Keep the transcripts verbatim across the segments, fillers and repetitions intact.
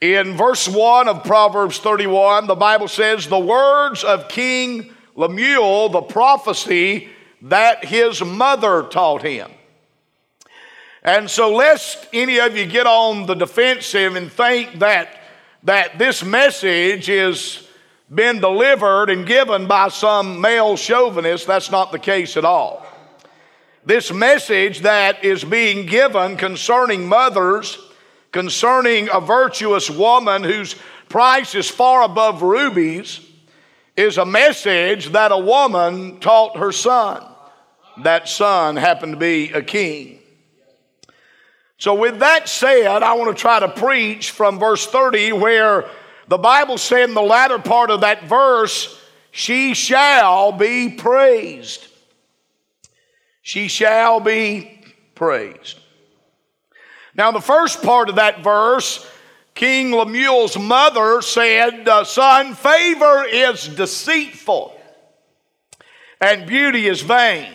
In verse one of Proverbs thirty-one, the Bible says, the words of King Lemuel, the prophecy that his mother taught him. And so lest any of you get on the defensive and think that, that this message is been delivered and given by some male chauvinist, that's not the case at all. This message that is being given concerning mothers, concerning a virtuous woman whose price is far above rubies, is a message that a woman taught her son. That son happened to be a king. So with that said, I want to try to preach from verse thirty, where the Bible said in the latter part of that verse, she shall be praised. She shall be praised. Now the first part of that verse, King Lemuel's mother said, uh, son, favor is deceitful and beauty is vain.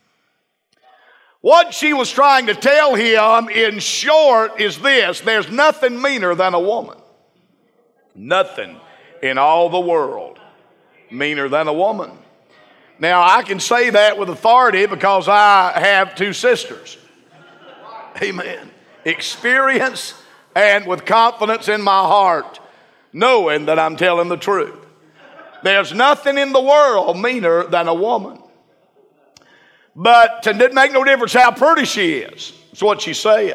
What she was trying to tell him in short is this: there's nothing meaner than a woman. Nothing in all the world meaner than a woman. Now, I can say that with authority because I have two sisters. Amen. Experience and with confidence in my heart, knowing that I'm telling the truth. There's nothing in the world meaner than a woman. But it didn't make no difference how pretty she is. That's what she's saying.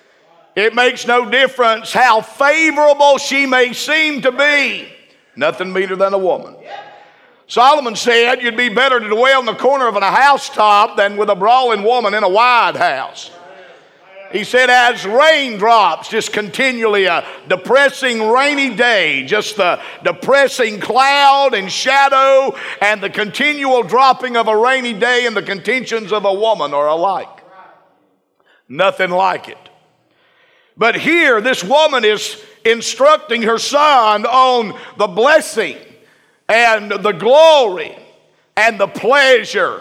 It makes no difference how favorable she may seem to be. Nothing meaner than a woman. Solomon said you'd be better to dwell in the corner of a housetop than with a brawling woman in a wide house. He said as raindrops, just continually a depressing rainy day, just the depressing cloud and shadow and the continual dropping of a rainy day and the contentions of a woman are alike. Nothing like it. But here this woman is instructing her son on the blessing and the glory and the pleasure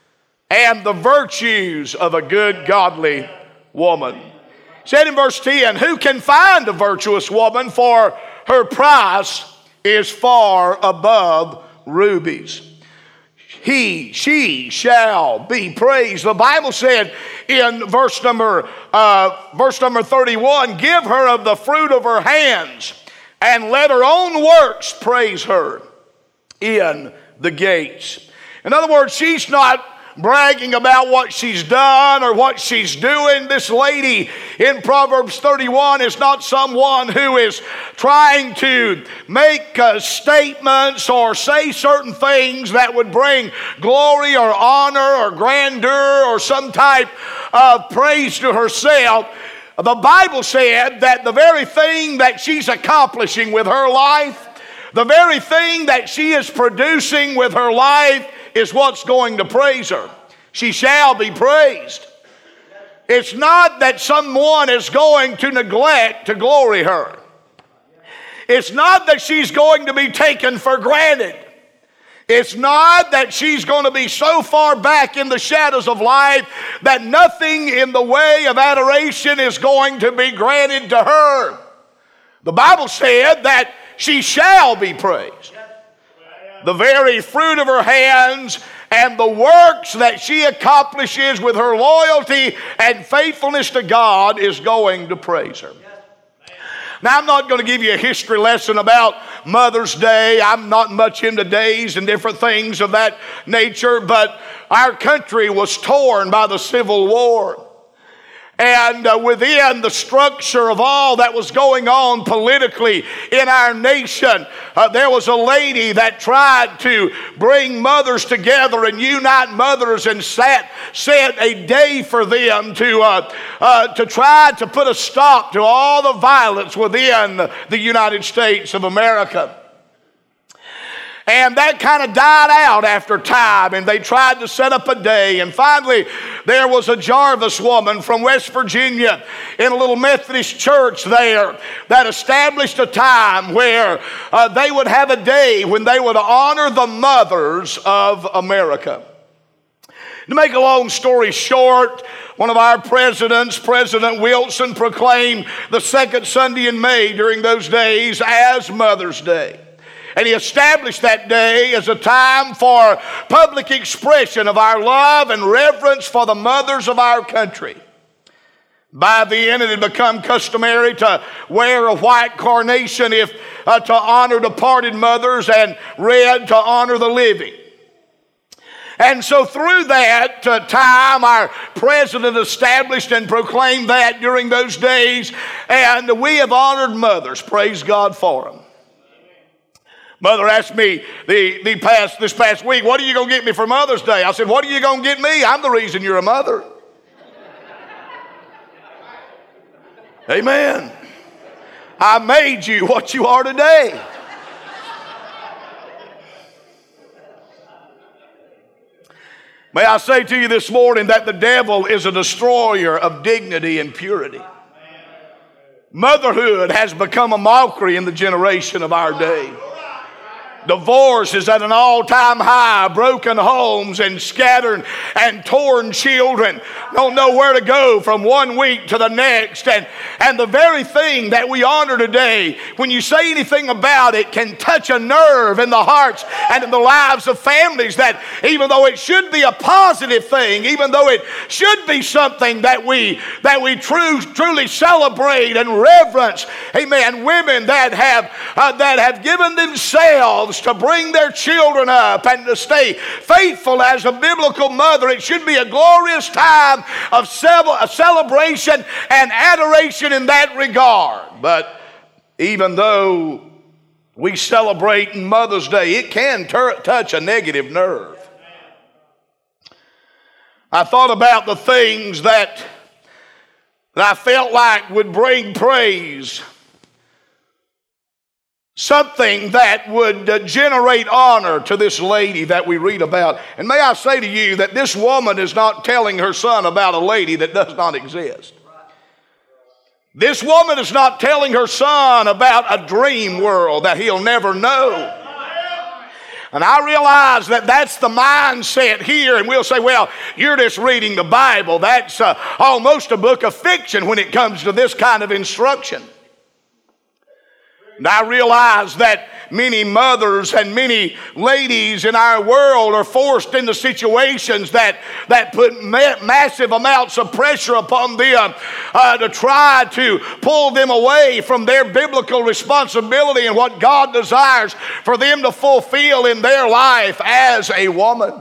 and the virtues of a good godly woman. It said in verse ten, who can find a virtuous woman, for her price is far above rubies. He, she shall be praised. The Bible said in verse number uh, verse number thirty-one, give her of the fruit of her hands and let her own works praise her in the gates. In other words, she's not bragging about what she's done or what she's doing. This lady in Proverbs thirty-one is not someone who is trying to make uh, statements or say certain things that would bring glory or honor or grandeur or some type of praise to herself. The Bible said that the very thing that she's accomplishing with her life, the very thing that she is producing with her life is what's going to praise her. She shall be praised. It's not that someone is going to neglect to glory her. It's not that she's going to be taken for granted. It's not that she's going to be so far back in the shadows of life that nothing in the way of adoration is going to be granted to her. The Bible said that she shall be praised. The very fruit of her hands and the works that she accomplishes with her loyalty and faithfulness to God is going to praise her. Now, I'm not going to give you a history lesson about Mother's Day. I'm not much into days and different things of that nature, but our country was torn by the Civil War. And uh, within the structure of all that was going on politically in our nation, uh, there was a lady that tried to bring mothers together and unite mothers and sat, set a day for them to, uh, uh, to try to put a stop to all the violence within the United States of America. And that kind of died out after time, and they tried to set up a day. And finally, there was a Jarvis woman from West Virginia in a little Methodist church there that established a time where uh, they would have a day when they would honor the mothers of America. To make a long story short, one of our presidents, President Wilson, proclaimed the second Sunday in May during those days as Mother's Day. And he established that day as a time for public expression of our love and reverence for the mothers of our country. By then, it had become customary to wear a white carnation if uh, to honor departed mothers, and red to honor the living. And so through that uh, time, our president established and proclaimed that during those days, and we have honored mothers. Praise God for them. Mother asked me the, the past, this past week, what are you going to get me for Mother's Day? I said, what are you going to get me? I'm the reason you're a mother. Amen. I made you what you are today. May I say to you this morning that the devil is a destroyer of dignity and purity. Motherhood has become a mockery in the generation of our day. Divorce is at an all-time high. Broken homes and scattered and torn children don't know where to go from one week to the next. And, and the very thing that we honor today, when you say anything about it, can touch a nerve in the hearts and in the lives of families, that even though it should be a positive thing, even though it should be something that we, that we true, truly celebrate and reverence, amen, women that have, uh, that have given themselves to bring their children up and to stay faithful as a biblical mother. It should be a glorious time of celebration and adoration in that regard. But even though we celebrate Mother's Day, it can ter- touch a negative nerve. I thought about the things that, that I felt like would bring praise, something that would uh, generate honor to this lady that we read about. And may I say to you that this woman is not telling her son about a lady that does not exist. This woman is not telling her son about a dream world that he'll never know. And I realize that that's the mindset here. And we'll say, well, you're just reading the Bible. That's uh, almost a book of fiction when it comes to this kind of instruction. And I realize that many mothers and many ladies in our world are forced into situations that, that put ma- massive amounts of pressure upon them uh, to try to pull them away from their biblical responsibility and what God desires for them to fulfill in their life as a woman.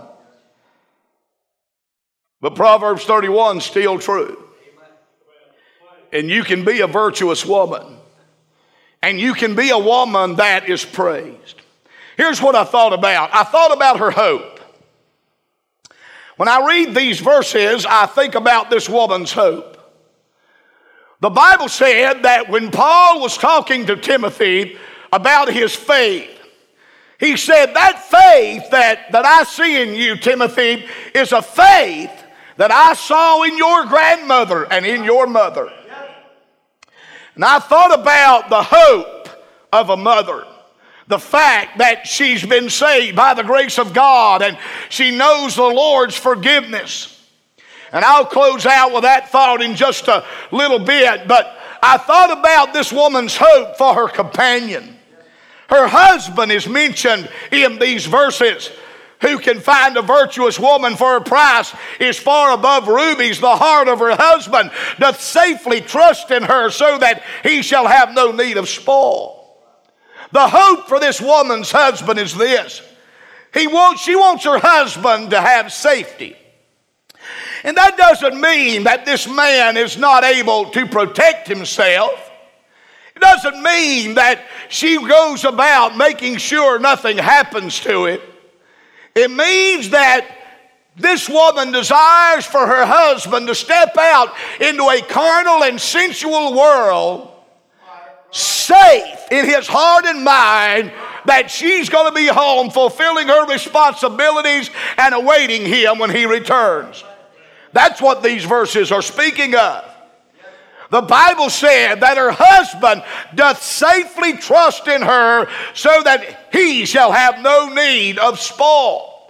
But Proverbs thirty-one is still true. And you can be a virtuous woman. And you can be a woman that is praised. Here's what I thought about. I thought about her hope. When I read these verses, I think about this woman's hope. The Bible said that when Paul was talking to Timothy about his faith, he said, that faith that, that I see in you, Timothy, is a faith that I saw in your grandmother and in your mother. And I thought about the hope of a mother. The fact that she's been saved by the grace of God and she knows the Lord's forgiveness. And I'll close out with that thought in just a little bit. But I thought about this woman's hope for her companion. Her husband is mentioned in these verses. Who can find a virtuous woman for a price is far above rubies. The heart of her husband doth safely trust in her, so that he shall have no need of spoil. The hope for this woman's husband is this. He wants, she wants her husband to have safety. And that doesn't mean that this man is not able to protect himself. It doesn't mean that she goes about making sure nothing happens to it. It means that this woman desires for her husband to step out into a carnal and sensual world, safe in his heart and mind, that she's going to be home fulfilling her responsibilities and awaiting him when he returns. That's what these verses are speaking of. The Bible said that her husband doth safely trust in her, so that he shall have no need of spoil.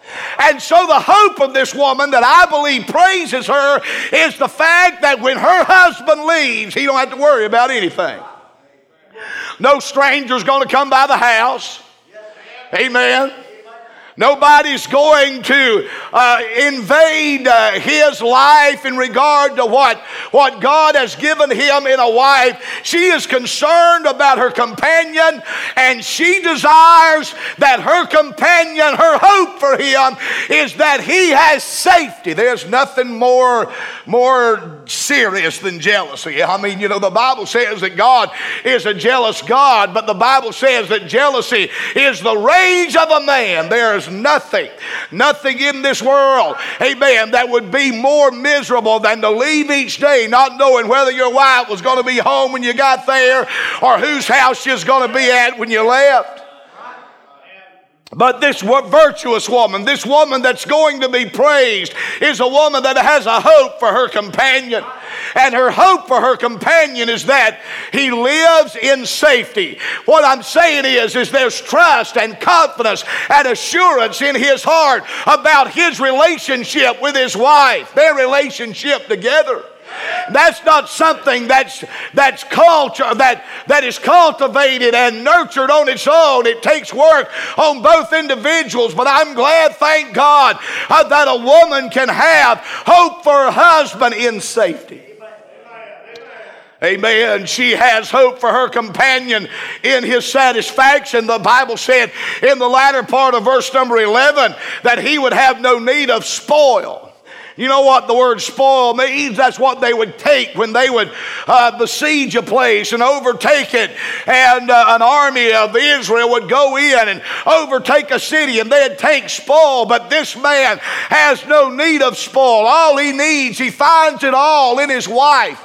And so the hope of this woman that I believe praises her is the fact that when her husband leaves, he don't have to worry about anything. No stranger's going to come by the house. Amen. Nobody's going to uh, invade uh, his life in regard to what, what God has given him in a wife. She is concerned about her companion, and she desires that her companion, her hope for him is that he has safety. There's nothing more, more serious than jealousy. I mean, you know, the Bible says that God is a jealous God, but the Bible says that jealousy is the rage of a man. There's nothing, nothing in this world, amen, that would be more miserable than to leave each day not knowing whether your wife was going to be home when you got there or whose house she was going to be at when you left. But this virtuous woman, this woman that's going to be praised, is a woman that has a hope for her companion. And her hope for her companion is that he lives in safety. What I'm saying is, is there's trust and confidence and assurance in his heart about his relationship with his wife, their relationship together. That's not something that's that's culture that that is cultivated and nurtured on its own. It takes work on both individuals. But I'm glad, thank God, uh, that a woman can have hope for her husband in safety. Amen. She has hope for her companion in his satisfaction. The Bible said in the latter part of verse number eleven that he would have no need of spoil. You know what the word spoil means? That's what they would take when they would uh, besiege a place and overtake it. And uh, an army of Israel would go in and overtake a city, and they'd take spoil. But this man has no need of spoil. All he needs, he finds it all in his wife.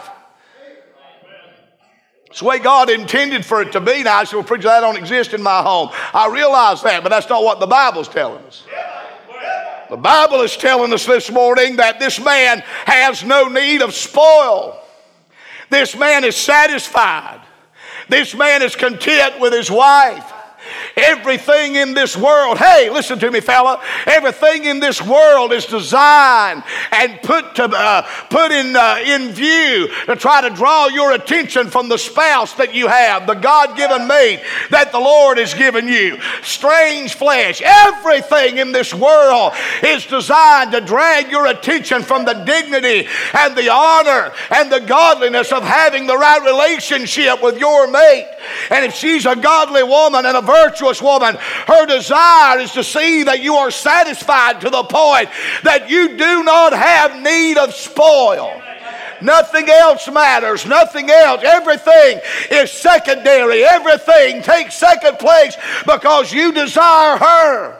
It's the way God intended for it to be. Now, I said, well, preacher, that don't exist in my home. I realize that, but that's not what the Bible's telling us. The Bible is telling us this morning that this man has no need of spoil. This man is satisfied. This man is content with his wife. Everything in this world, hey, listen to me, fella. Everything in this world is designed and put to uh, put in uh, in view to try to draw your attention from the spouse that you have, the God-given mate that the Lord has given you. Strange flesh. Everything in this world is designed to drag your attention from the dignity and the honor and the godliness of having the right relationship with your mate. And if she's a godly woman and a virtuous woman, her desire is to see that you are satisfied to the point that you do not have need of spoil. Nothing else matters. Nothing else. Everything is secondary. Everything takes second place because you desire her.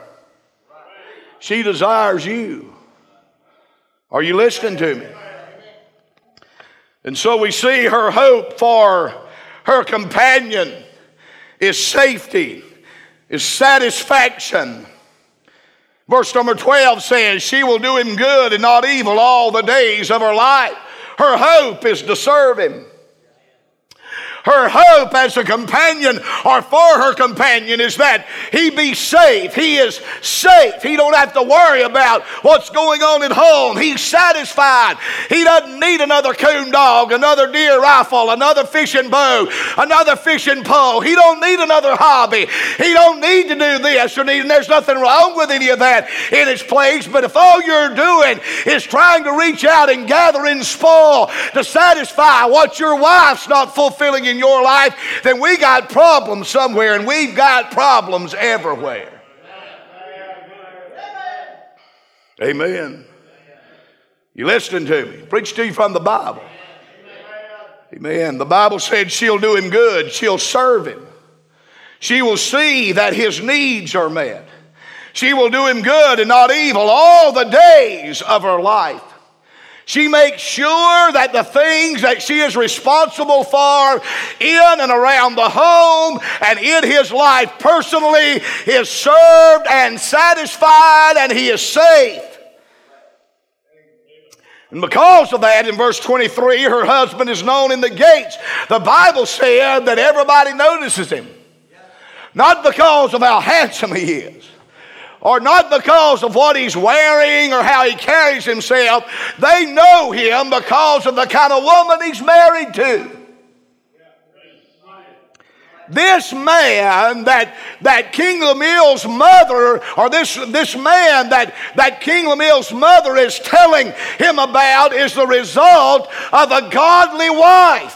She desires you. Are you listening to me? And so we see her hope for her companion is safety, is satisfaction. Verse number twelve says, she will do him good and not evil all the days of her life. Her hope is to serve him. Her hope as a companion or for her companion is that he be safe. He is safe. He don't have to worry about what's going on at home. He's satisfied. He doesn't need another coon dog, another deer rifle, another fishing bow, another fishing pole. He don't need another hobby. He don't need to do this or need, and there's nothing wrong with any of that in its place. But if all you're doing is trying to reach out and gather in spoil to satisfy what your wife's not fulfilling in your life, then we got problems somewhere, and we've got problems everywhere. Amen. You listening to me? Preach to you from the Bible. Amen. The Bible said she'll do him good. She'll serve him. She will see that his needs are met. She will do him good and not evil all the days of her life. She makes sure that the things that she is responsible for in and around the home and in his life personally is served and satisfied, and he is safe. And because of that, in verse twenty-three, her husband is known in the gates. The Bible said that everybody notices him. Not because of how handsome he is, or not because of what he's wearing or how he carries himself. They know him because of the kind of woman he's married to. This man that, that King Lemuel's mother, or this, this man that, that King Lemuel's mother is telling him about, is the result of a godly wife.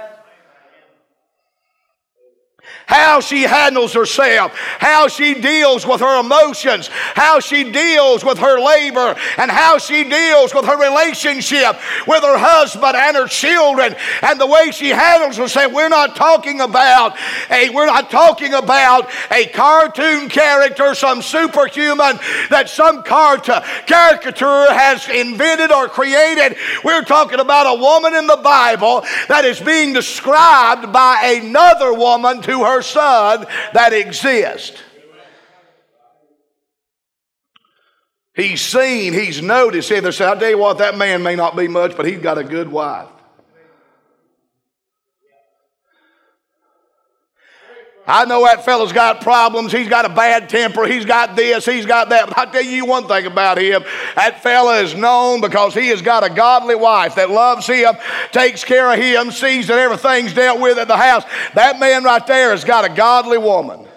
How she handles herself, how she deals with her emotions, how she deals with her labor, and how she deals with her relationship with her husband and her children, and the way she handles herself. We're not talking about a we're not talking about a cartoon character, some superhuman that some cartoon caricature has invented or created. We're talking about a woman in the Bible that is being described by another woman to her son that exists. He's seen, he's noticed. They say, I tell you what, that man may not be much, but he's got a good wife. I know that fella's got problems. He's got a bad temper. He's got this. He's got that. But I'll tell you one thing about him. That fella is known because he has got a godly wife that loves him, takes care of him, sees that everything's dealt with at the house. That man right there has got a godly woman.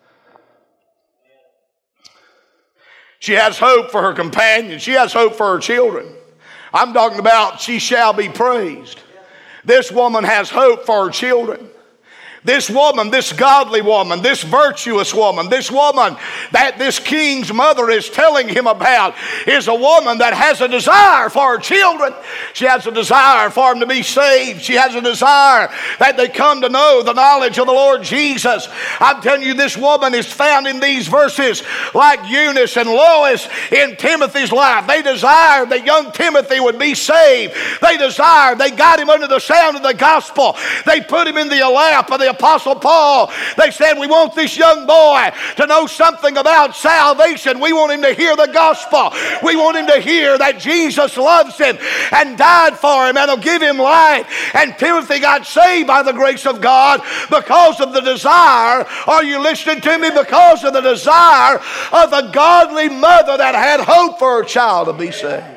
She has hope for her companion. She has hope for her children. I'm talking about she shall be praised. This woman has hope for her children. This woman, this godly woman, this virtuous woman, this woman that this king's mother is telling him about is a woman that has a desire for her children. She has a desire for them to be saved. She has a desire that they come to know the knowledge of the Lord Jesus. I'm telling you, this woman is found in these verses like Eunice and Lois in Timothy's life. They desired that young Timothy would be saved. They desired, they got him under the sound of the gospel. They put him in the lap of the Apostle Paul. They said, we want this young boy to know something about salvation. We want him to hear the gospel. We want him to hear that Jesus loves him and died for him and will give him life. And Timothy got saved by the grace of God because of the desire. Are you listening to me? Because of the desire of a godly mother that had hope for her child to be saved.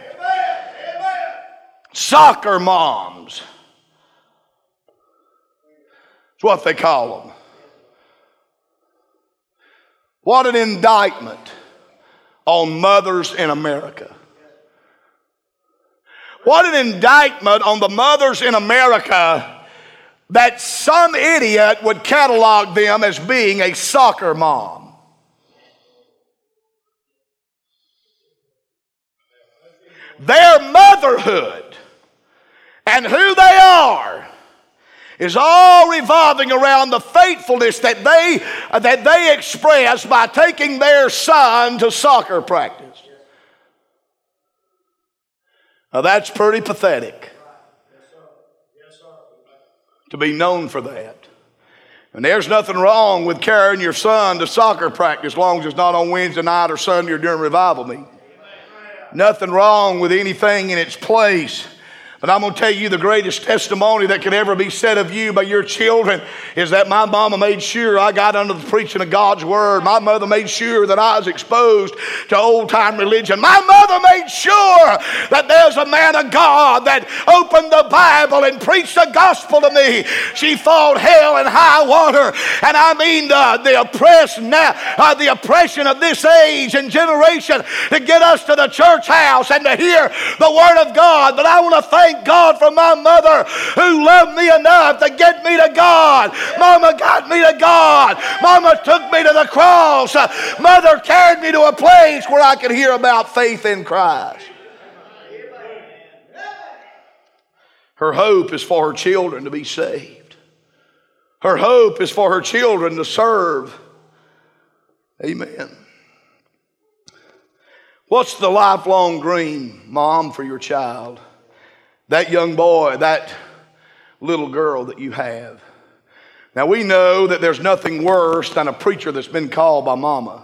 Soccer moms. That's what they call them. What an indictment on mothers in America. What an indictment on the mothers in America that some idiot would catalog them as being a soccer mom. Their motherhood and who they are is all revolving around the faithfulness that they, uh, that they express by taking their son to soccer practice. Now that's pretty pathetic to be known for that. And there's nothing wrong with carrying your son to soccer practice as long as it's not on Wednesday night or Sunday or during revival meeting. Nothing wrong with anything in its place. But I'm going to tell you the greatest testimony that could ever be said of you by your children is that my mama made sure I got under the preaching of God's word. My mother made sure that I was exposed to old-time religion. My mother made sure that there's a man of God that opened the Bible and preached the gospel to me. She fought hell and high water. And I mean the, the oppressed now, uh, the oppression of this age and generation to get us to the church house and to hear the word of God. But I want to thank Thank God for my mother who loved me enough to get me to God. Mama got me to God. Mama took me to the cross. Mother carried me to a place where I could hear about faith in Christ. Her hope is for her children to be saved. Her hope is for her children to serve. Amen. What's the lifelong dream, Mom, for your child? That young boy, that little girl that you have. Now we know that there's nothing worse than a preacher that's been called by mama.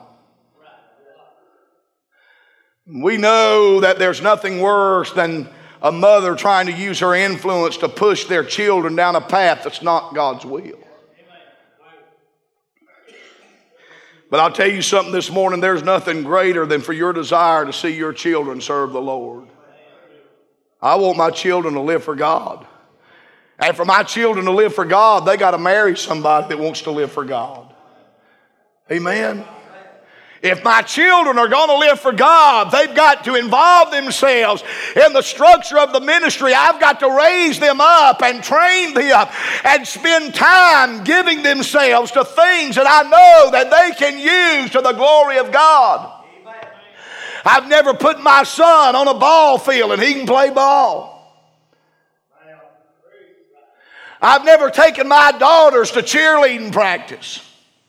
We know that there's nothing worse than a mother trying to use her influence to push their children down a path that's not God's will. But I'll tell you something this morning, there's nothing greater than for your desire to see your children serve the Lord. I want my children to live for God. And for my children to live for God, they got to marry somebody that wants to live for God. Amen. If my children are going to live for God, they've got to involve themselves in the structure of the ministry. I've got to raise them up and train them and spend time giving themselves to things that I know that they can use to the glory of God. I've never put my son on a ball field and he can play ball. I've never taken my daughters to cheerleading practice.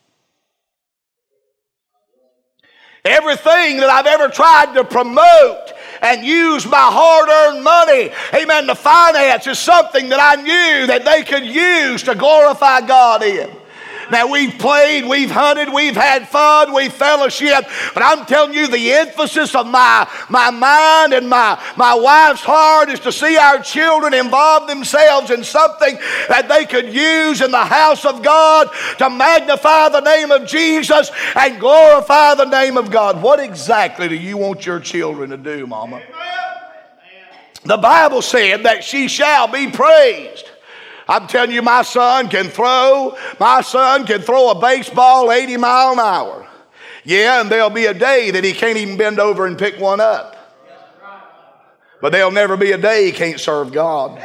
Everything that I've ever tried to promote and use my hard-earned money, amen, to finance is something that I knew that they could use to glorify God in. Now, we've played, we've hunted, we've had fun, we've fellowshiped, but I'm telling you, the emphasis of my, my mind and my, my wife's heart is to see our children involve themselves in something that they could use in the house of God to magnify the name of Jesus and glorify the name of God. What exactly do you want your children to do, Mama? The Bible said that she shall be praised. I'm telling you, my son can throw, my son can throw a baseball eighty mile an hour. Yeah, and there'll be a day that he can't even bend over and pick one up. But there'll never be a day he can't serve God.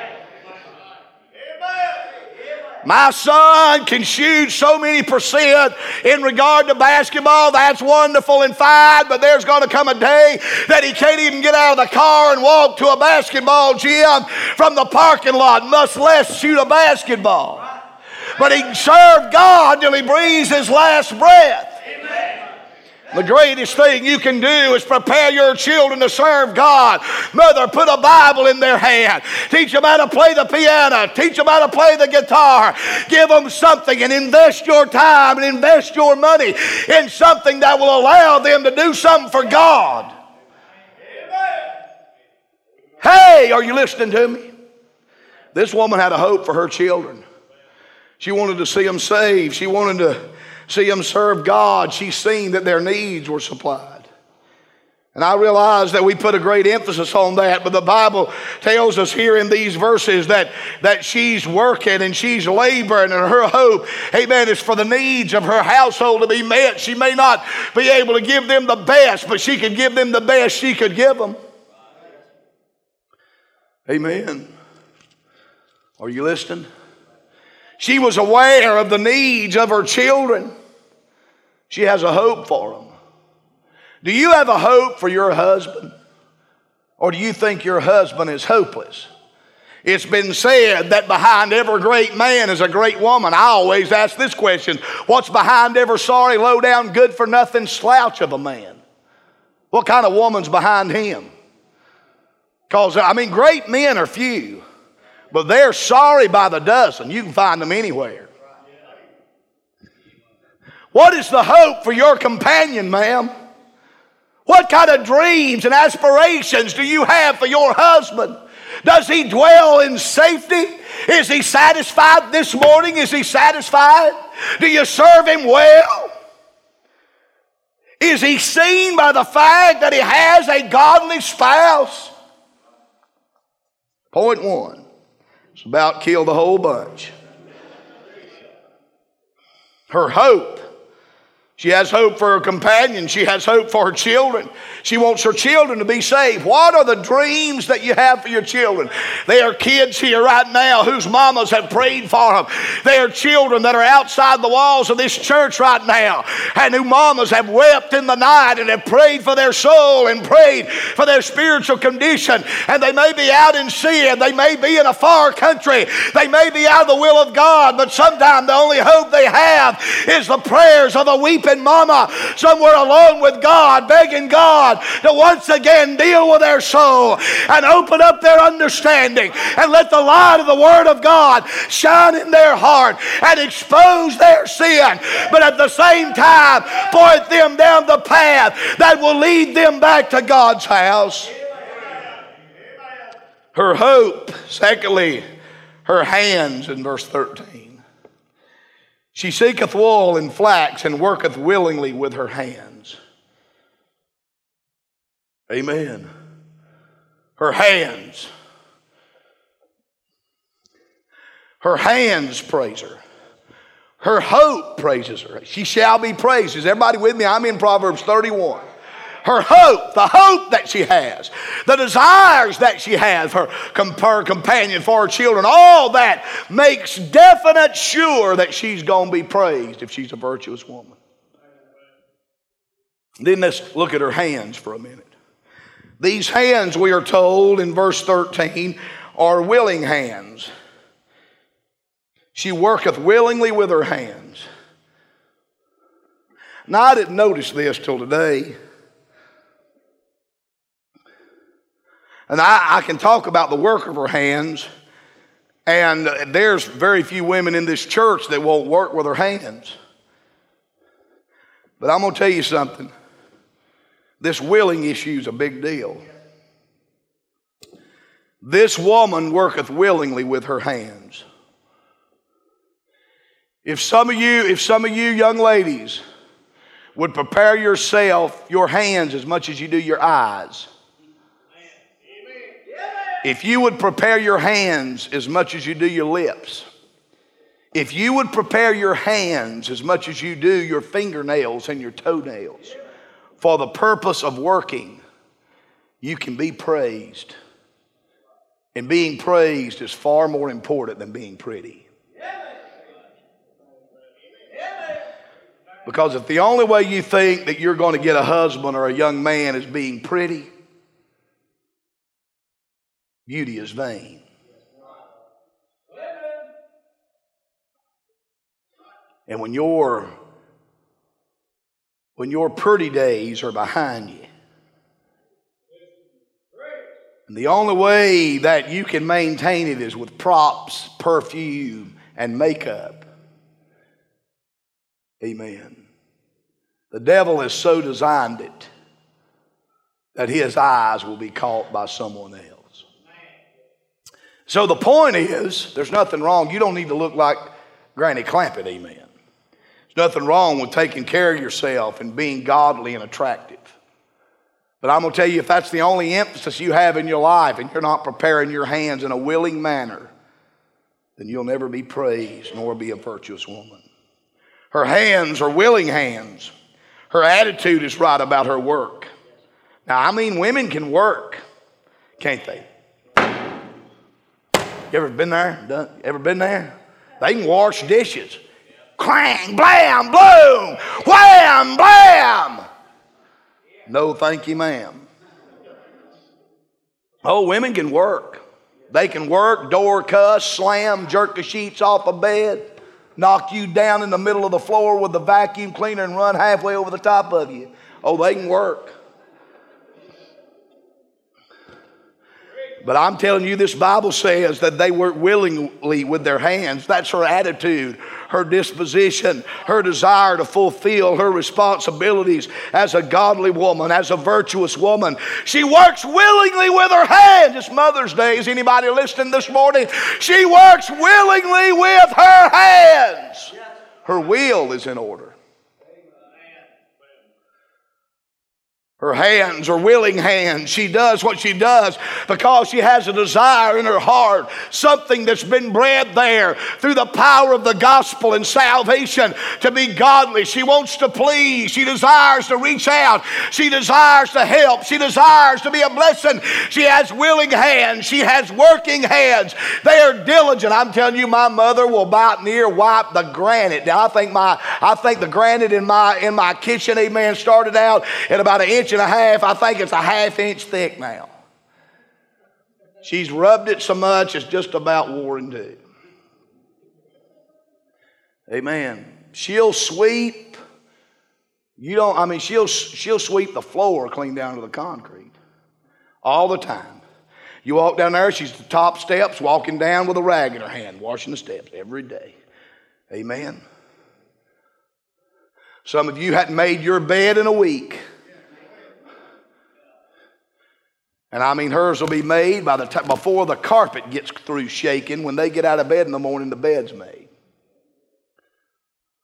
My son can shoot so many percent in regard to basketball. That's wonderful and fine, but there's going to come a day that he can't even get out of the car and walk to a basketball gym from the parking lot, much less shoot a basketball. But he can serve God till he breathes his last breath. The greatest thing you can do is prepare your children to serve God. Mother, put a Bible in their hand. Teach them how to play the piano. Teach them how to play the guitar. Give them something and invest your time and invest your money in something that will allow them to do something for God. Hey, are you listening to me? This woman had a hope for her children. She wanted to see them saved. She wanted to see them serve God. She's seen that their needs were supplied. And I realize that we put a great emphasis on that, but the Bible tells us here in these verses that, that she's working and she's laboring, and her hope, amen, is for the needs of her household to be met. She may not be able to give them the best, but she could give them the best she could give them. Amen. Are you listening? She was aware of the needs of her children. She has a hope for them. Do you have a hope for your husband? Or do you think your husband is hopeless? It's been said that behind every great man is a great woman. I always ask this question: what's behind every sorry, low-down, good-for-nothing slouch of a man? What kind of woman's behind him? Because, I mean, great men are few, but they're sorry by the dozen. You can find them anywhere. What is the hope for your companion, ma'am? What kind of dreams and aspirations do you have for your husband? Does he dwell in safety? Is he satisfied this morning? Is he satisfied? Do you serve him well? Is he seen by the fact that he has a godly spouse? Point one. It's about killed the whole bunch. Her hope. She has hope for her companion. She has hope for her children. She wants her children to be saved. What are the dreams that you have for your children? There are kids here right now whose mamas have prayed for them. There are children that are outside the walls of this church right now and whose mamas have wept in the night and have prayed for their soul and prayed for their spiritual condition. And they may be out in sin. They may be in a far country. They may be out of the will of God. But sometimes the only hope they have is the prayers of a weeping mama somewhere alone with God, begging God to once again deal with their soul and open up their understanding and let the light of the Word of God shine in their heart and expose their sin, but at the same time point them down the path that will lead them back to God's house. Her hope, secondly, her hands in verse thirteen. She seeketh wool and flax and worketh willingly with her hands. Amen. Her hands. Her hands praise her. Her hope praises her. She shall be praised. Is everybody with me? I'm in Proverbs thirty-one. Her hope, the hope that she has, the desires that she has for her companion, for her children, all that makes definite sure that she's going to be praised if she's a virtuous woman. Then let's look at her hands for a minute. These hands, we are told in verse thirteen, are willing hands. She worketh willingly with her hands. Now, I didn't notice this till today. And I, I can talk about the work of her hands, and there's very few women in this church that won't work with her hands. But I'm going to tell you something. This willing issue is a big deal. This woman worketh willingly with her hands. If some of you, if some of you young ladies would prepare yourself, your hands as much as you do your eyes, if you would prepare your hands as much as you do your lips, if you would prepare your hands as much as you do your fingernails and your toenails for the purpose of working, you can be praised. And being praised is far more important than being pretty. Because if the only way you think that you're going to get a husband or a young man is being pretty, beauty is vain. And when your when your pretty days are behind you, and the only way that you can maintain it is with props, perfume, and makeup. Amen. The devil has so designed it that his eyes will be caught by someone else. So the point is, there's nothing wrong. You don't need to look like Granny Clampett, amen. There's nothing wrong with taking care of yourself and being godly and attractive. But I'm going to tell you, if that's the only emphasis you have in your life and you're not preparing your hands in a willing manner, then you'll never be praised nor be a virtuous woman. Her hands are willing hands. Her attitude is right about her work. Now, I mean, women can work, can't they? You ever been there? Done, ever been there? They can wash dishes. Clang, blam, bloom, wham, blam. No, thank you, ma'am. Oh, women can work. They can work, door cuss, slam, jerk the sheets off a bed, knock you down in the middle of the floor with the vacuum cleaner and run halfway over the top of you. Oh, they can work. But I'm telling you, this Bible says that they work willingly with their hands. That's her attitude, her disposition, her desire to fulfill her responsibilities as a godly woman, as a virtuous woman. She works willingly with her hands. It's Mother's Day. Is anybody listening this morning? She works willingly with her hands. Her will is in order. Her hands are willing hands. She does what she does because she has a desire in her heart, something that's been bred there through the power of the gospel and salvation to be godly. She wants to please. She desires to reach out. She desires to help. She desires to be a blessing. She has willing hands. She has working hands. They are diligent. I'm telling you, my mother will about near wipe the granite. Now, I think my I think the granite in my in my kitchen, amen, started out at about an inch and a half. I think it's a half inch thick now. She's rubbed it so much it's just about worn too. Amen. She'll sweep. You don't. I mean, she'll she'll sweep the floor clean down to the concrete all the time. You walk down there, she's the top steps, walking down with a rag in her hand, washing the steps every day. Amen. Some of you hadn't made your bed in a week. And I mean, hers will be made by the time before the carpet gets through shaking. When they get out of bed in the morning, the bed's made.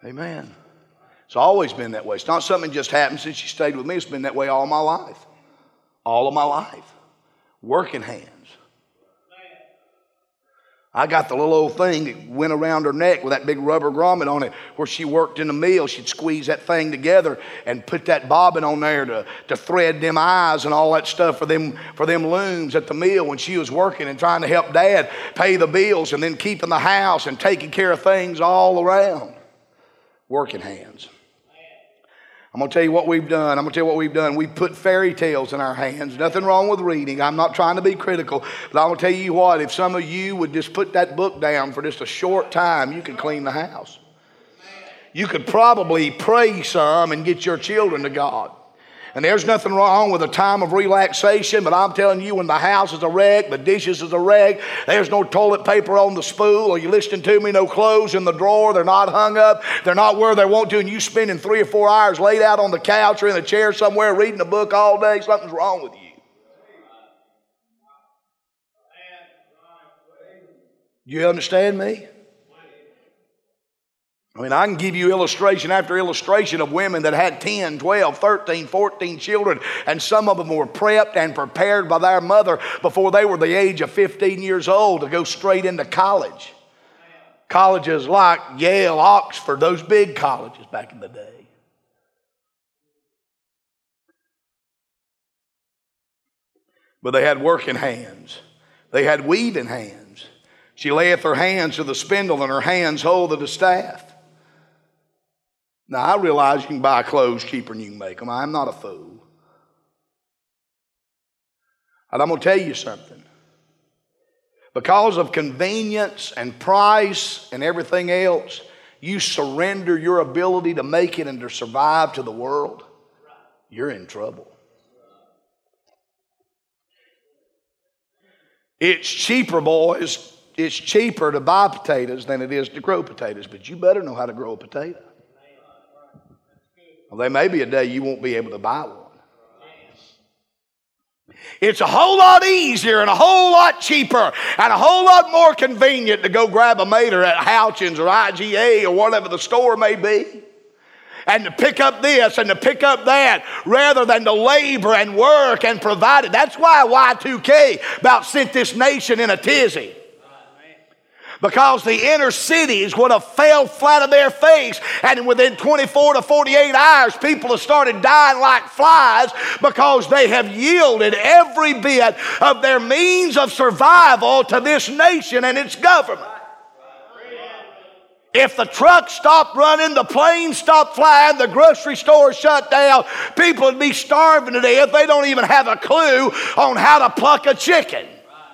Amen. It's always been that way. It's not something that just happened since she stayed with me. It's been that way all my life. All of my life. Working hands. I got the little old thing that went around her neck with that big rubber grommet on it where she worked in the mill. She'd squeeze that thing together and put that bobbin on there to, to thread them eyes and all that stuff for them, for them looms at the mill when she was working and trying to help Dad pay the bills and then keeping the house and taking care of things all around. Working hands. I'm going to tell you what we've done. I'm going to tell you what we've done. We've put fairy tales in our hands. Nothing wrong with reading. I'm not trying to be critical. But I'm going to tell you what. If some of you would just put that book down for just a short time, you could clean the house. You could probably pray some and get your children to God. And there's nothing wrong with a time of relaxation, but I'm telling you, when the house is a wreck, the dishes is a wreck, there's no toilet paper on the spool, or you listening to me, no clothes in the drawer, they're not hung up, they're not where they want to, and you spending three or four hours laid out on the couch or in a chair somewhere reading a book all day, something's wrong with you. You understand me? I mean, I can give you illustration after illustration of women that had ten, twelve, thirteen, fourteen children, and some of them were prepped and prepared by their mother before they were the age of fifteen years old to go straight into college. Colleges like Yale, Oxford, those big colleges back in the day. But they had working hands. They had weaving hands. She layeth her hands to the spindle, and her hands hold the distaff. Now, I realize you can buy clothes cheaper than you can make them. I'm not a fool. And I'm going to tell you something. Because of convenience and price and everything else, you surrender your ability to make it and to survive to the world, you're in trouble. It's cheaper, boys. It's cheaper to buy potatoes than it is to grow potatoes, but you better know how to grow a potato. Well, there may be a day you won't be able to buy one. It's a whole lot easier and a whole lot cheaper and a whole lot more convenient to go grab a mater at Houchins or I G A or whatever the store may be, and to pick up this and to pick up that rather than to labor and work and provide it. That's why Y two K about sent this nation in a tizzy. Because the inner cities would have fell flat on their face, and within twenty-four to forty-eight hours, people have started dying like flies because they have yielded every bit of their means of survival to this nation and its government. If the trucks stopped running, the planes stopped flying, the grocery store shut down, people would be starving to death. They don't even have a clue on how to pluck a chicken.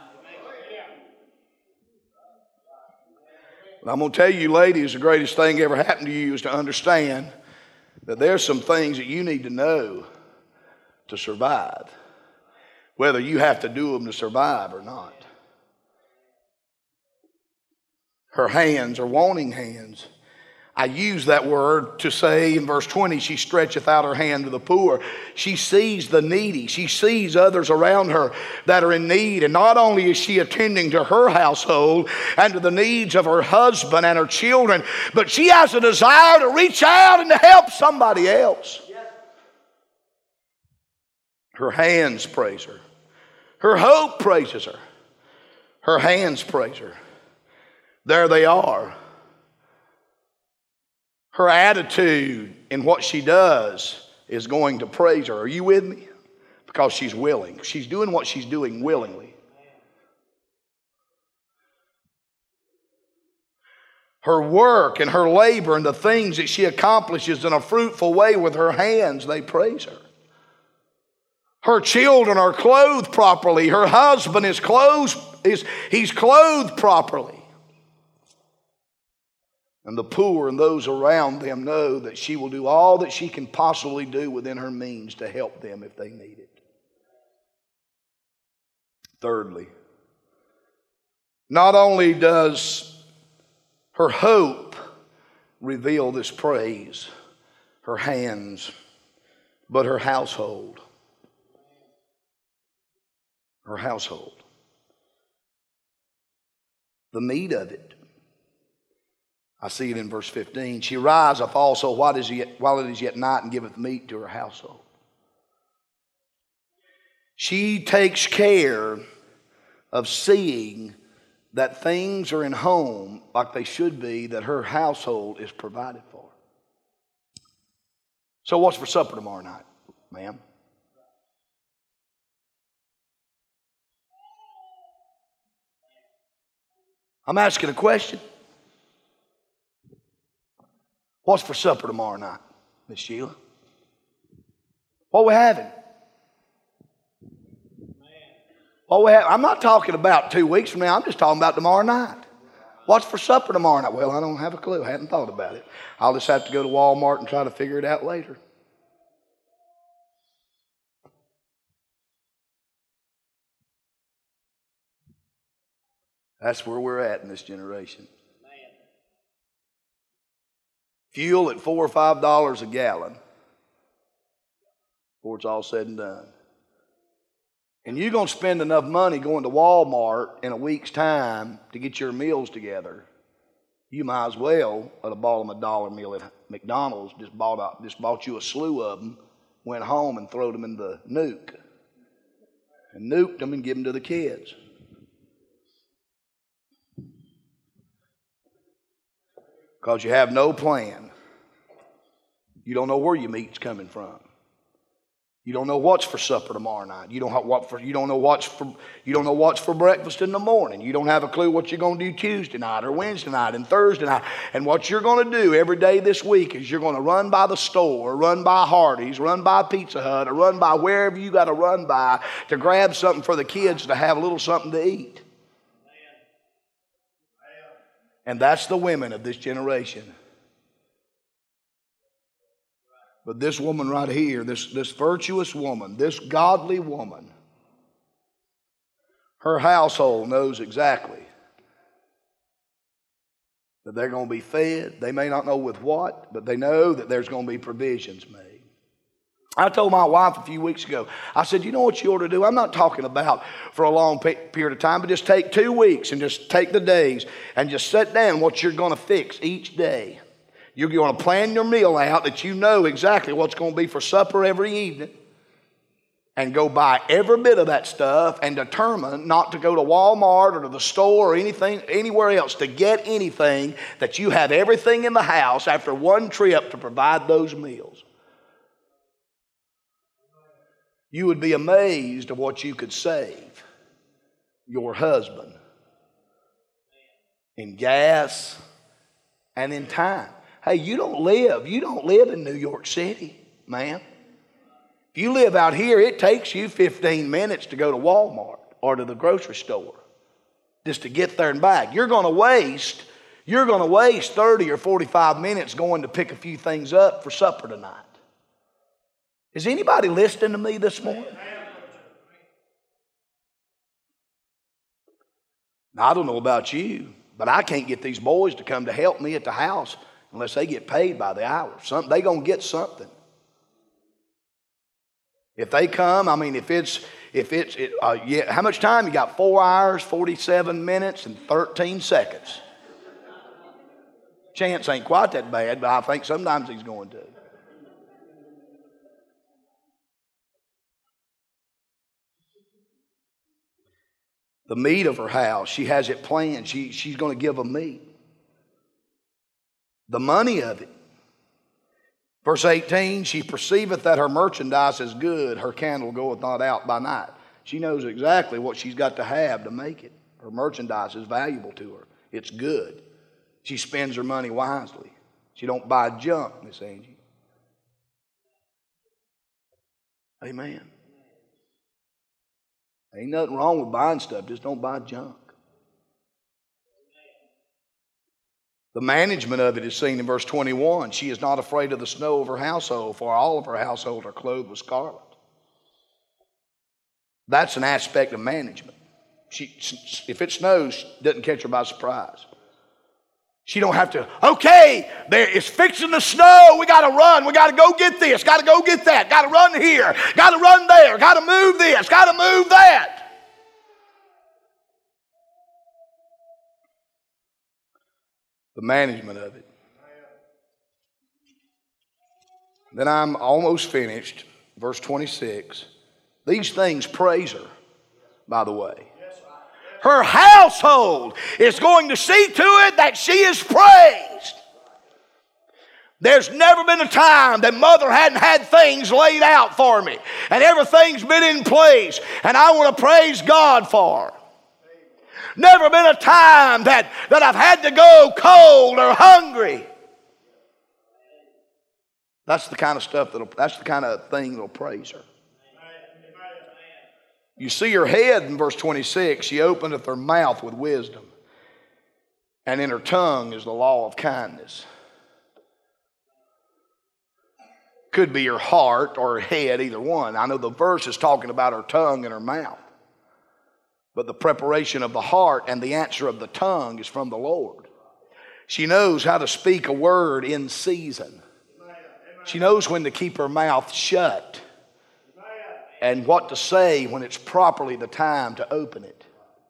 I'm going to tell you, ladies, the greatest thing ever happened to you is to understand that there's some things that you need to know to survive, whether you have to do them to survive or not. Her hands are wanting hands. I use that word to say in verse twenty, she stretcheth out her hand to the poor. She sees the needy. She sees others around her that are in need. And not only is she attending to her household and to the needs of her husband and her children, but she has a desire to reach out and to help somebody else. Her hands praise her. Her hope praises her. Her hands praise her. There they are. Her attitude in what she does is going to praise her. Are you with me? Because she's willing. She's doing what she's doing willingly. Her work and her labor and the things that she accomplishes in a fruitful way with her hands, they praise her. Her children are clothed properly. Her husband is clothed, is, he's clothed properly. And the poor and those around them know that she will do all that she can possibly do within her means to help them if they need it. Thirdly, not only does her hope reveal this praise, her hands, but her household. Her household. The meat of it. I see it in verse fifteen. She riseth also while it is yet, while it is yet night, and giveth meat to her household. She takes care of seeing that things are in home like they should be, that her household is provided for. So what's for supper tomorrow night, ma'am? I'm asking a question. What's for supper tomorrow night, Miss Sheila? What we having? What we have? I'm not talking about two weeks from now. I'm just talking about tomorrow night. What's for supper tomorrow night? Well, I don't have a clue. I hadn't thought about it. I'll just have to go to Walmart and try to figure it out later. That's where we're at in this generation. Fuel at four or five dollars a gallon before it's all said and done. And you're going to spend enough money going to Walmart in a week's time to get your meals together. You might as well, at a bought them a dollar meal at McDonald's, just bought up, just bought you a slew of them, went home and throwed them in the nuke, and nuked them and give them to the kids. Because you have no plan. You don't know where your meat's coming from. You don't know what's for supper tomorrow night. You don't have what for. You don't know what's for. You don't know what's for breakfast in the morning. You don't have a clue what you're going to do Tuesday night or Wednesday night and Thursday night. And what you're going to do every day this week is you're going to run by the store, run by Hardee's, run by Pizza Hut, or run by wherever you got to run by to grab something for the kids to have a little something to eat. And that's the women of this generation. But this woman right here, this, this virtuous woman, this godly woman, her household knows exactly that they're going to be fed. They may not know with what, but they know that there's going to be provisions made. I told my wife a few weeks ago, I said, you know what you ought to do? I'm not talking about for a long period of time, but just take two weeks and just take the days and just set down what you're going to fix each day. You're going to plan your meal out that you know exactly what's going to be for supper every evening, and go buy every bit of that stuff and determine not to go to Walmart or to the store or anything, anywhere else to get anything, that you have everything in the house after one trip to provide those meals. You would be amazed at what you could save your husband in gas and in time. Hey, you don't live, you don't live in New York City, man. If you live out here, it takes you fifteen minutes to go to Walmart or to the grocery store just to get there and back. You're going to waste, you're going to waste thirty or forty-five minutes going to pick a few things up for supper tonight. Is anybody listening to me this morning? Now, I don't know about you, but I can't get these boys to come to help me at the house unless they get paid by the hour. Some, they going to get something. If they come, I mean, if it's, if it's, it, uh, yeah, how much time? You got four hours, forty-seven minutes, and thirteen seconds. Chance ain't quite that bad, but I think sometimes he's going to. The meat of her house, she has it planned. She, she's going to give them meat. The money of it. Verse eighteen, she perceiveth that her merchandise is good, her candle goeth not out by night. She knows exactly what she's got to have to make it. Her merchandise is valuable to her. It's good. She spends her money wisely. She don't buy junk, Miss Angie. Amen. Ain't nothing wrong with buying stuff, just don't buy junk. The management of it is seen in verse twenty-one. She is not afraid of the snow of her household, for all of her household are clothed with scarlet. That's an aspect of management. She, if it snows, it doesn't catch her by surprise. She don't have to, okay, there, it's fixing to snow. We got to run. We got to go get this. Got to go get that. Got to run here. Got to run there. Got to move this. Got to move that. The the management of it. Then I'm almost finished. Verse twenty-six. These things praise her, by the way. Her household is going to see to it that she is praised. There's never been a time that mother hadn't had things laid out for me, and everything's been in place, and I want to praise God for her. Never been a time that, that I've had to go cold or hungry. That's the kind of stuff that'll, that's the kind of thing that'll praise her. You see her head in verse twenty-six, she openeth her mouth with wisdom, and in her tongue is the law of kindness. Could be her heart or her head, either one. I know the verse is talking about her tongue and her mouth. But the preparation of the heart and the answer of the tongue is from the Lord. She knows how to speak a word in season. She knows when to keep her mouth shut and what to say when it's properly the time to open it.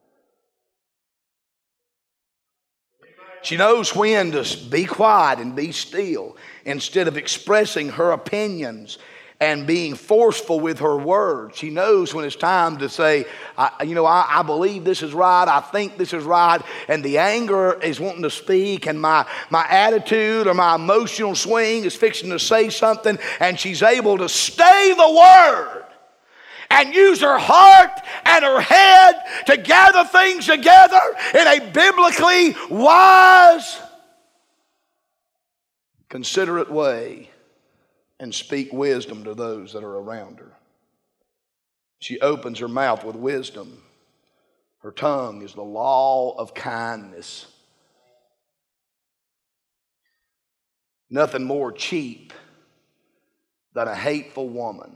She knows when to be quiet and be still instead of expressing her opinions and being forceful with her words. She knows when it's time to say, I, you know, I, I believe this is right. I think this is right. And the anger is wanting to speak, and my, my attitude or my emotional swing is fixing to say something, and she's able to stay the word and use her heart and her head to gather things together in a biblically wise, considerate way and speak wisdom to those that are around her. She opens her mouth with wisdom. Her tongue is the law of kindness. Nothing more cheap than a hateful woman.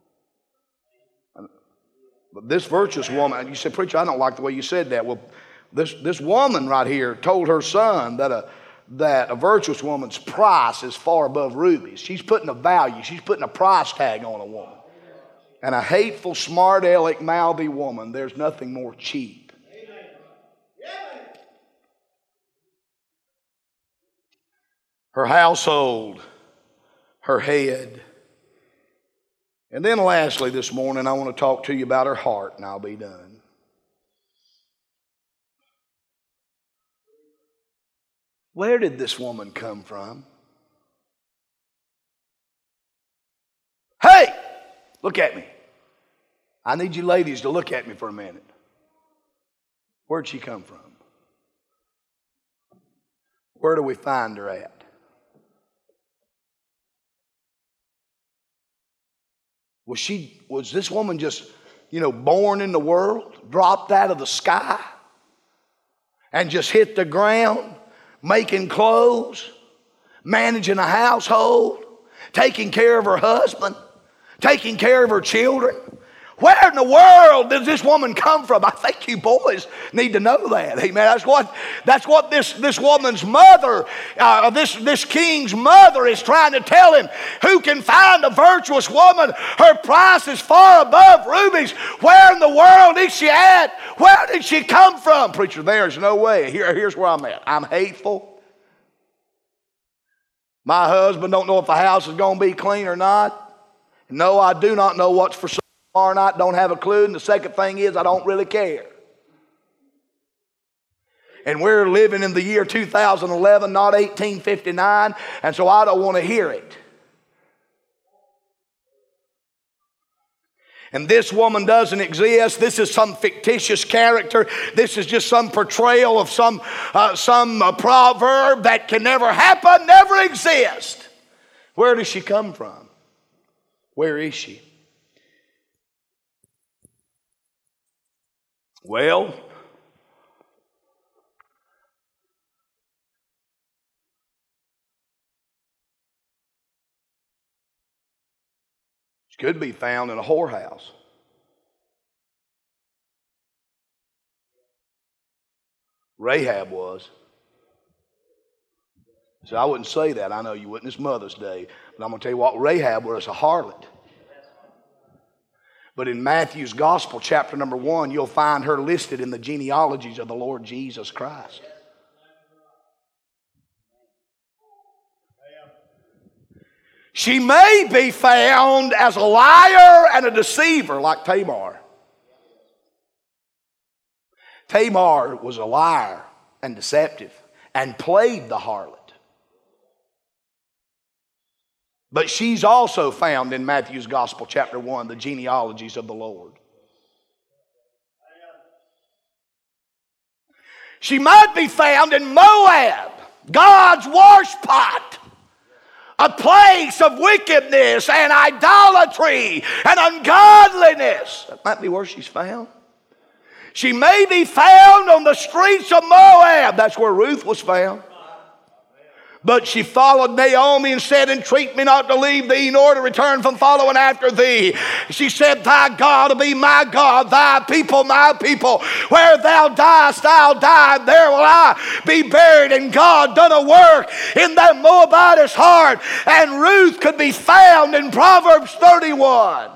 But this virtuous woman, you say, preacher, I don't like the way you said that. Well, this, this woman right here told her son that a, that a virtuous woman's price is far above rubies. She's putting a value, she's putting a price tag on a woman. And a hateful, smart aleck, mouthy woman, there's nothing more cheap. Her household, her head. And then lastly this morning, I want to talk to you about her heart, and I'll be done. Where did this woman come from? Hey, look at me. I need you ladies to look at me for a minute. Where'd she come from? Where do we find her at? Was she, was this woman just, you know, born in the world, dropped out of the sky, and just hit the ground, making clothes, managing a household, taking care of her husband, taking care of her children? Where in the world does this woman come from? I think you boys need to know that. Amen. That's what, that's what this, this woman's mother, uh, this, this king's mother is trying to tell him. Who can find a virtuous woman? Her price is far above rubies. Where in the world is she at? Where did she come from? Preacher, there's no way. Here, here's where I'm at. I'm hateful. My husband don't know if the house is going to be clean or not. No, I do not know what's for tomorrow night, don't have a clue. And the second thing is, I don't really care. And we're living in the year two thousand eleven, not eighteen fifty-nine, and so I don't want to hear it. And this woman doesn't exist. This is some fictitious character. This is just some portrayal of some, uh, some uh, proverb that can never happen, never exist. Where does she come from? Where is she? Well, she could be found in a whorehouse. Rahab was. So I wouldn't say that. I know you wouldn't. It's Mother's Day. But I'm going to tell you what Rahab was, a harlot. But in Matthew's Gospel, chapter number one, you'll find her listed in the genealogies of the Lord Jesus Christ. She may be found as a liar and a deceiver like Tamar. Tamar was a liar and deceptive and played the harlot. But she's also found in Matthew's Gospel, chapter one, the genealogies of the Lord. She might be found in Moab, God's wash pot, a place of wickedness and idolatry and ungodliness. That might be where she's found. She may be found on the streets of Moab. That's where Ruth was found. But she followed Naomi and said, entreat me not to leave thee, nor to return from following after thee. She said, thy God will be my God, thy people my people. Where thou diest, I'll die, and there will I be buried. And God done a work in that Moabite's heart. And Ruth could be found in Proverbs thirty-one.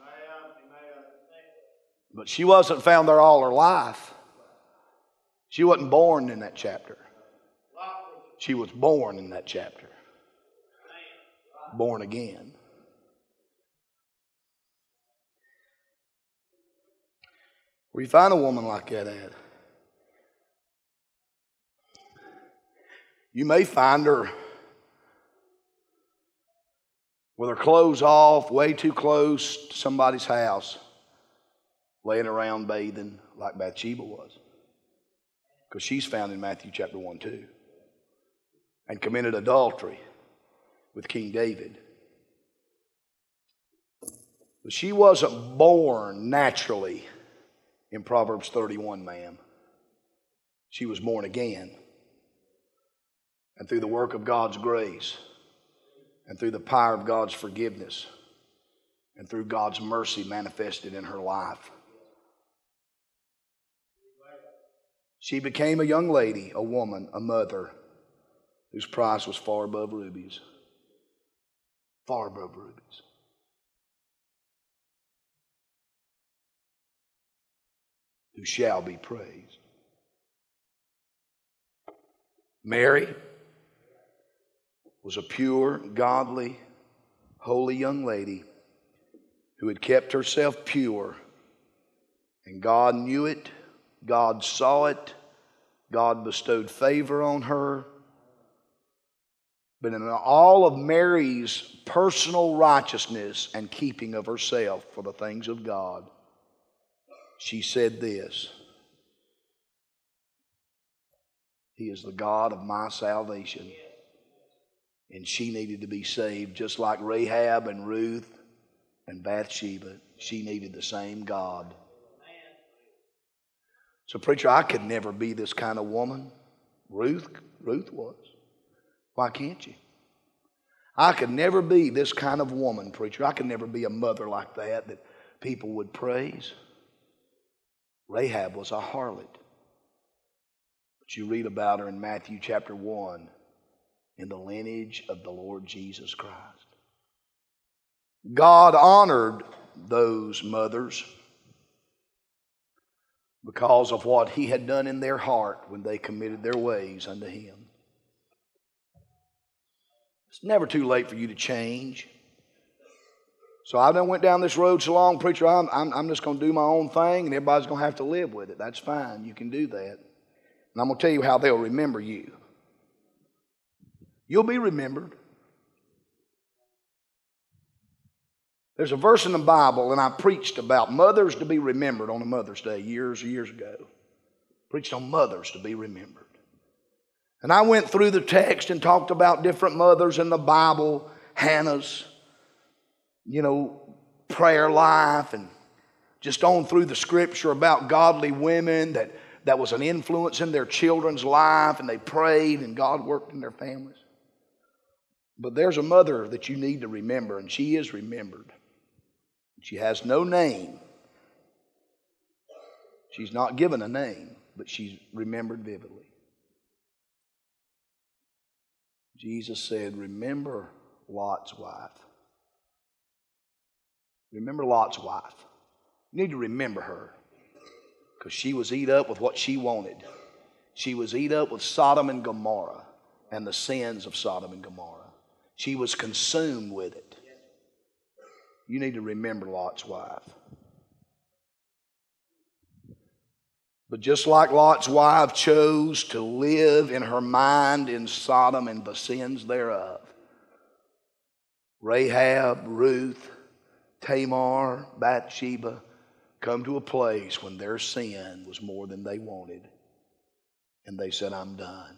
But she wasn't found there all her life. She wasn't born in that chapter. She was born in that chapter. Born again. Where you find a woman like that at? You may find her with her clothes off, way too close to somebody's house, laying around bathing like Bathsheba was. Because she's found in Matthew chapter one too. And committed adultery with King David. But she wasn't born naturally in Proverbs thirty-one, ma'am. She was born again. And through the work of God's grace, and through the power of God's forgiveness, and through God's mercy manifested in her life, she became a young lady, a woman, a mother, whose price was far above rubies. Far above rubies. Who shall be praised. Mary was a pure, godly, holy young lady who had kept herself pure. And God knew it. God saw it. God bestowed favor on her. But in all of Mary's personal righteousness and keeping of herself for the things of God, she said this: He is the God of my salvation. And she needed to be saved just like Rahab and Ruth and Bathsheba. She needed the same God. So, preacher, I could never be this kind of woman. Ruth, Ruth was. Why can't you? I could never be this kind of woman, preacher. I could never be a mother like that that people would praise. Rahab was a harlot. But you read about her in Matthew chapter one in the lineage of the Lord Jesus Christ. God honored those mothers because of what He had done in their heart when they committed their ways unto Him. It's never too late for you to change. So I done went down this road so long, preacher, I'm, I'm, I'm just going to do my own thing and everybody's going to have to live with it. That's fine. You can do that. And I'm going to tell you how they'll remember you. You'll be remembered. There's a verse in the Bible, and I preached about mothers to be remembered on a Mother's Day years and years ago. Preached on mothers to be remembered. And I went through the text and talked about different mothers in the Bible, Hannah's, you know, prayer life, and just on through the scripture about godly women that, that was an influence in their children's life, and they prayed and God worked in their families. But there's a mother that you need to remember, and she is remembered. She has no name. She's not given a name, but she's remembered vividly. Jesus said, remember Lot's wife. Remember Lot's wife. You need to remember her because she was eat up with what she wanted. She was eat up with Sodom and Gomorrah and the sins of Sodom and Gomorrah. She was consumed with it. You need to remember Lot's wife. But just like Lot's wife chose to live in her mind in Sodom and the sins thereof, Rahab, Ruth, Tamar, Bathsheba come to a place when their sin was more than they wanted. And they said, I'm done.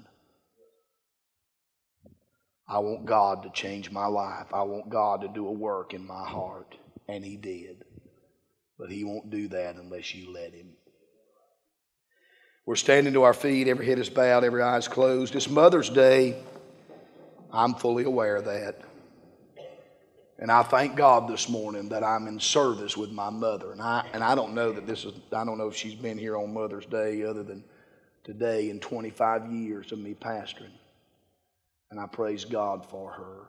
I want God to change my life. I want God to do a work in my heart. And He did. But He won't do that unless you let Him. We're standing to our feet, every head is bowed, every eye is closed. It's Mother's Day. I'm fully aware of that. And I thank God this morning that I'm in service with my mother. And I and I don't know that this is, I don't know if she's been here on Mother's Day other than today in twenty-five years of me pastoring. And I praise God for her.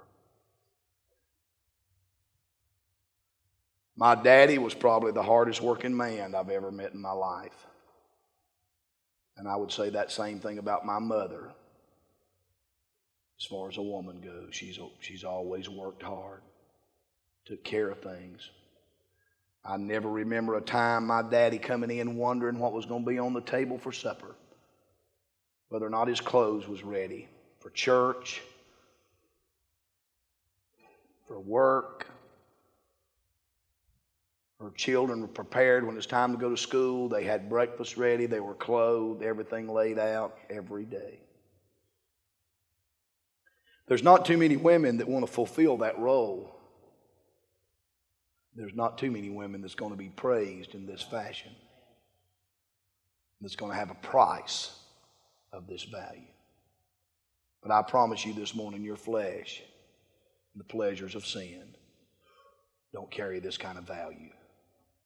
My daddy was probably the hardest working man I've ever met in my life. And I would say that same thing about my mother. As far as a woman goes, she's, she's always worked hard, took care of things. I never remember a time my daddy coming in wondering what was going to be on the table for supper, whether or not his clothes was ready for church, for work. Her children were prepared when it was time to go to school. They had breakfast ready. They were clothed, everything laid out every day. There's not too many women that want to fulfill that role. There's not too many women that's going to be praised in this fashion, that's going to have a price of this value. But I promise you this morning, your flesh and the pleasures of sin don't carry this kind of value.